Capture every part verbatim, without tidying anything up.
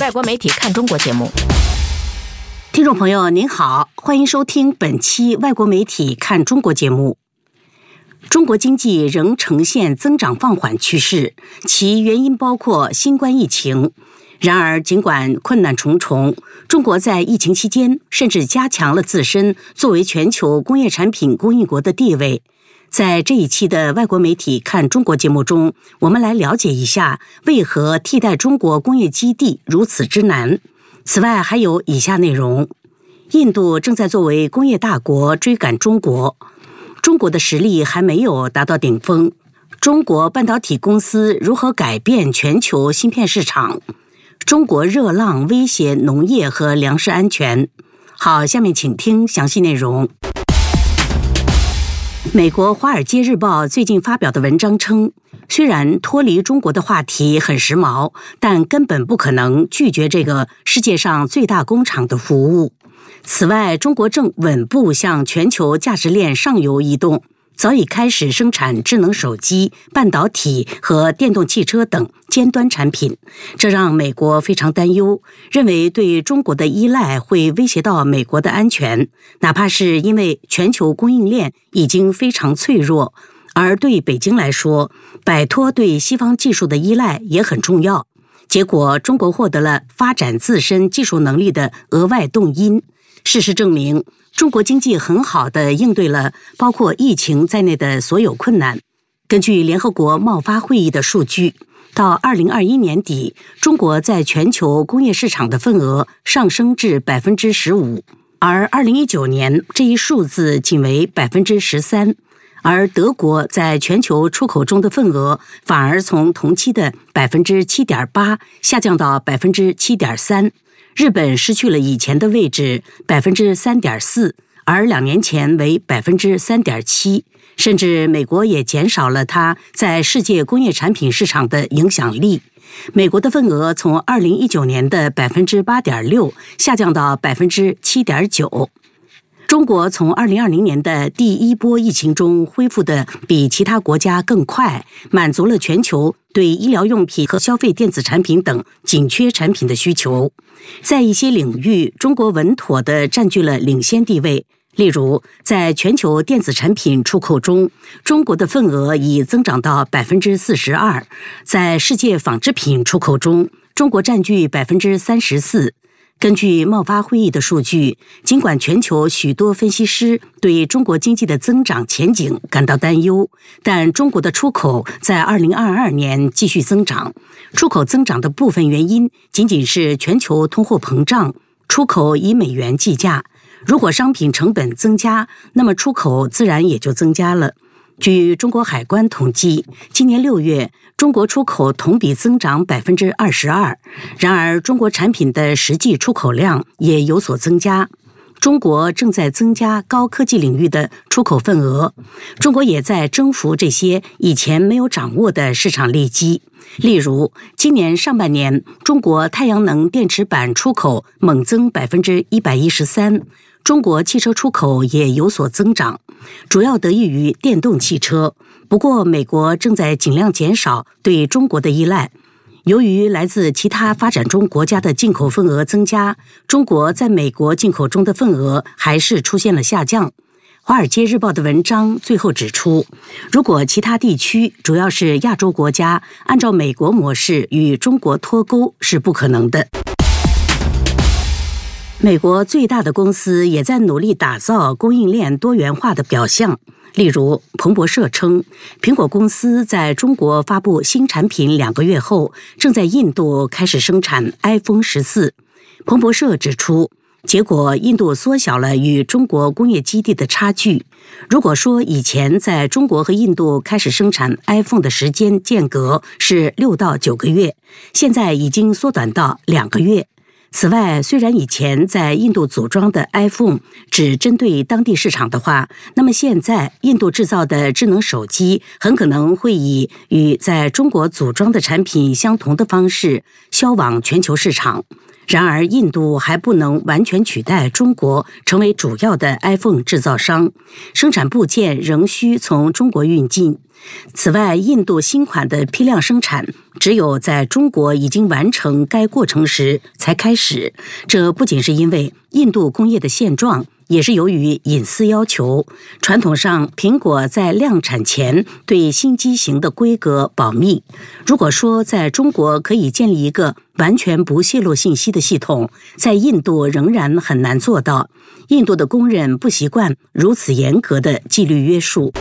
外国媒体看中国节目。 听众朋友您好，欢迎收听本期外国媒体看中国节目。中国经济仍呈现增长放缓趋势，其原因包括新冠疫情。然而尽管困难重重，中国在疫情期间甚至加强了自身作为全球工业产品供应国的地位。在这一期的外国媒体看中国节目中，我们来了解一下为何替代中国工业基地如此之难。此外还有以下内容：印度正在作为工业大国追赶中国，中国的实力还没有达到顶峰，中国半导体公司如何改变全球芯片市场，中国热浪威胁农业和粮食安全。好，下面请听详细内容。美国《华尔街日报》最近发表的文章称，虽然脱离中国的话题很时髦，但根本不可能拒绝这个世界上最大工厂的服务。此外，中国正稳步向全球价值链上游移动，早已开始生产智能手机、半导体和电动汽车等尖端产品，这让美国非常担忧，认为对中国的依赖会威胁到美国的安全，哪怕是因为全球供应链已经非常脆弱，而对北京来说，摆脱对西方技术的依赖也很重要。结果，中国获得了发展自身技术能力的额外动因。事实证明，中国经济很好地应对了包括疫情在内的所有困难。根据联合国贸发会议的数据，到二零二一年底，中国在全球工业市场的份额上升至 百分之十五， 而二零一九年这一数字仅为 百分之十三， 而德国在全球出口中的份额反而从同期的 百分之七点八 下降到 百分之七点三。日本失去了以前的位置 百分之三点四， 而两年前为 百分之三点七， 甚至美国也减少了它在世界工业产品市场的影响力。美国的份额从二零一九年的 百分之八点六 下降到 百分之七点九。中国从二零二零年的第一波疫情中恢复的比其他国家更快，满足了全球对医疗用品和消费电子产品等紧缺产品的需求。在一些领域，中国稳妥地占据了领先地位。例如，在全球电子产品出口中，中国的份额已增长到 百分之四十二； 在世界纺织品出口中，中国占据 百分之三十四。根据贸发会议的数据，尽管全球许多分析师对中国经济的增长前景感到担忧，但中国的出口在二零二二年继续增长。出口增长的部分原因仅仅是全球通货膨胀，出口以美元计价。如果商品成本增加，那么出口自然也就增加了。据中国海关统计，今年六月，中国出口同比增长 百分之二十二， 然而中国产品的实际出口量也有所增加。中国正在增加高科技领域的出口份额，中国也在征服这些以前没有掌握的市场利基。例如，今年上半年，中国太阳能电池板出口猛增 百分之一百一十三，中国汽车出口也有所增长，主要得益于电动汽车。不过，美国正在尽量减少对中国的依赖。由于来自其他发展中国家的进口份额增加，中国在美国进口中的份额还是出现了下降。《华尔街日报》的文章最后指出，如果其他地区，主要是亚洲国家，按照美国模式与中国脱钩是不可能的。美国最大的公司也在努力打造供应链多元化的表象。例如，彭博社称，苹果公司在中国发布新产品两个月后，正在印度开始生产 iPhone 十四。彭博社指出，结果印度缩小了与中国工业基地的差距。如果说以前在中国和印度开始生产 iPhone 的时间间隔是六到九个月，现在已经缩短到两个月。此外，虽然以前在印度组装的 iPhone 只针对当地市场的话，那么现在印度制造的智能手机很可能会以与在中国组装的产品相同的方式销销往全球市场。然而，印度还不能完全取代中国成为主要的 iPhone 制造商，生产部件仍需从中国运进。此外，印度新款的批量生产只有在中国已经完成该过程时才开始。这不仅是因为印度工业的现状，也是由于隐私要求。传统上，苹果在量产前对新机型的规格保密。如果说在中国可以建立一个完全不泄露信息的系统，在印度仍然很难做到。印度的工人不习惯如此严格的纪律约束。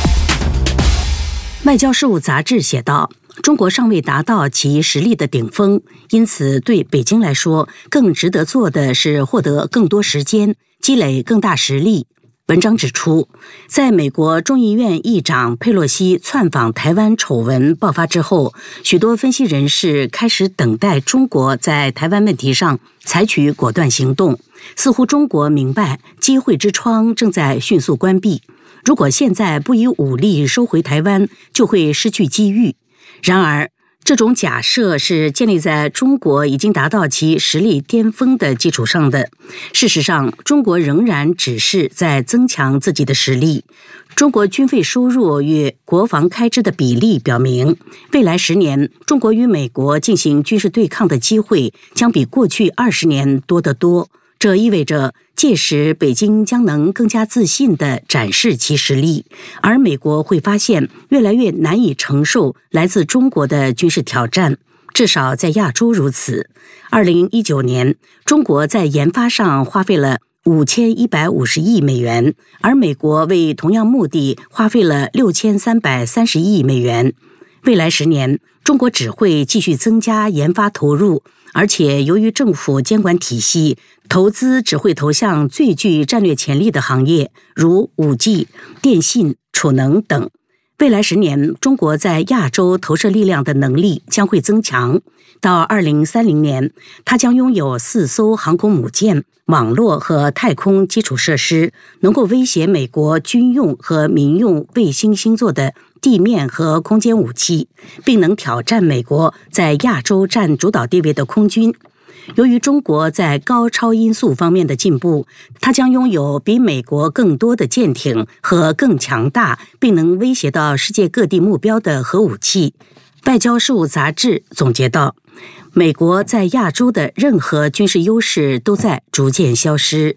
外交事务杂志写道，中国尚未达到其实力的顶峰，因此对北京来说，更值得做的是获得更多时间，积累更大实力。文章指出，在美国众议院议长佩洛西窜访台湾丑闻爆发之后，许多分析人士开始等待中国在台湾问题上采取果断行动，似乎中国明白机会之窗正在迅速关闭。如果现在不以武力收回台湾，就会失去机遇。然而，这种假设是建立在中国已经达到其实力巅峰的基础上的。事实上，中国仍然只是在增强自己的实力。中国军费收入与国防开支的比例表明，未来十年，中国与美国进行军事对抗的机会将比过去二十年多得多。这意味着，届时北京将能更加自信地展示其实力，而美国会发现越来越难以承受来自中国的军事挑战，至少在亚洲如此。二零一九年，中国在研发上花费了五千一百五十亿美元，而美国为同样目的花费了六千三百三十亿美元。未来十年，中国只会继续增加研发投入，而且由于政府监管体系，投资只会投向最具战略潜力的行业，如 五 G、电信、储能等。未来十年，中国在亚洲投射力量的能力将会增强。到二零三零年，它将拥有四艘航空母舰、网络和太空基础设施，能够威胁美国军用和民用卫星星座的地面和空间武器，并能挑战美国在亚洲占主导地位的空军。由于中国在高超音速方面的进步，它将拥有比美国更多的舰艇和更强大并能威胁到世界各地目标的核武器。外交事务杂志总结道，美国在亚洲的任何军事优势都在逐渐消失。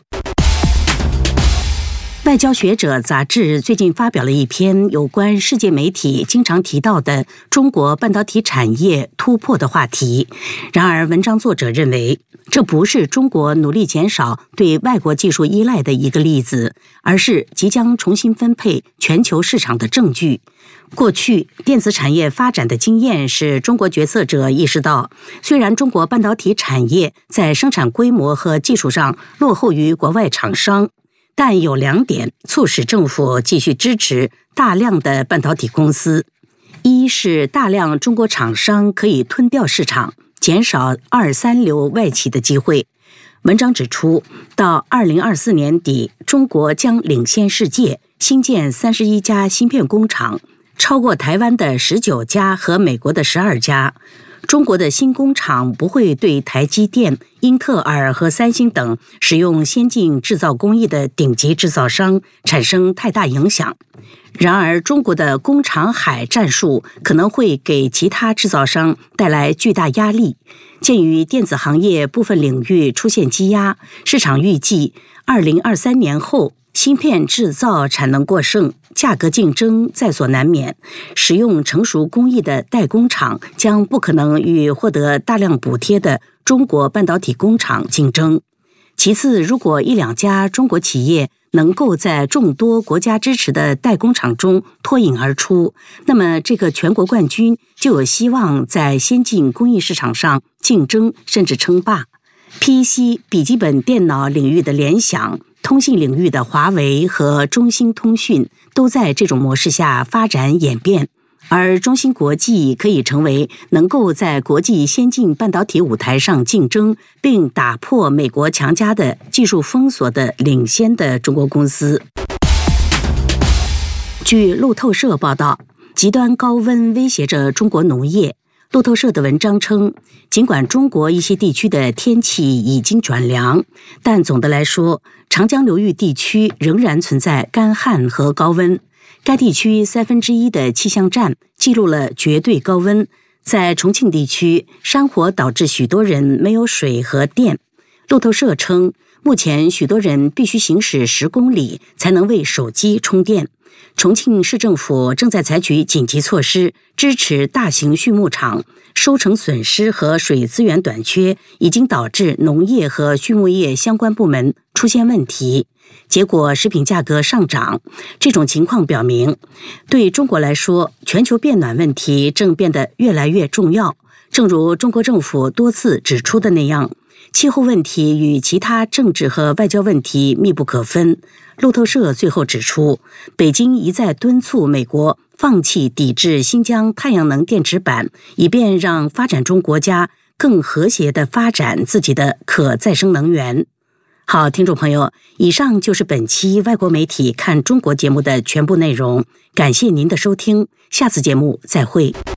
外交学者杂志最近发表了一篇有关世界媒体经常提到的中国半导体产业突破的话题。然而，文章作者认为，这不是中国努力减少对外国技术依赖的一个例子，而是即将重新分配全球市场的证据。过去，电子产业发展的经验使中国决策者意识到，虽然中国半导体产业在生产规模和技术上落后于国外厂商，但有两点促使政府继续支持大量的半导体公司：一是大量中国厂商可以吞掉市场，减少二三流外企的机会。文章指出，到二零二四年底，中国将领先世界，新建三十一家芯片工厂，超过台湾的十九家和美国的十二家。中国的新工厂不会对台积电、英特尔和三星等使用先进制造工艺的顶级制造商产生太大影响。然而，中国的工厂海战术可能会给其他制造商带来巨大压力。鉴于电子行业部分领域出现积压，市场预计二零二三年后，芯片制造产能过剩，价格竞争在所难免。使用成熟工艺的代工厂将不可能与获得大量补贴的中国半导体工厂竞争。其次，如果一两家中国企业能够在众多国家支持的代工厂中脱颖而出，那么这个全国冠军就有希望在先进工艺市场上竞争甚至称霸。P C 笔记本电脑领域的联想，通信领域的华为和中兴通讯都在这种模式下发展演变，而中芯国际可以成为能够在国际先进半导体舞台上竞争，并打破美国强加的技术封锁的领先的中国公司。据路透社报道，极端高温威胁着中国农业。 路透社的文章称，尽管中国一些地区的天气已经转凉，但总的来说，长江流域地区仍然存在干旱和高温。该地区三分之一的气象站记录了绝对高温。在重庆地区，山火导致许多人没有水和电。路透社称，目前许多人必须行驶十公里才能为手机充电。重庆市政府正在采取紧急措施，支持大型畜牧场。收成损失和水资源短缺已经导致农业和畜牧业相关部门出现问题，结果食品价格上涨。这种情况表明，对中国来说，全球变暖问题正变得越来越重要。正如中国政府多次指出的那样，气候问题与其他政治和外交问题密不可分。路透社最后指出，北京一再敦促美国放弃抵制新疆太阳能电池板，以便让发展中国家更和谐地发展自己的可再生能源。好，听众朋友，以上就是本期外国媒体看中国节目的全部内容，感谢您的收听，下次节目再会。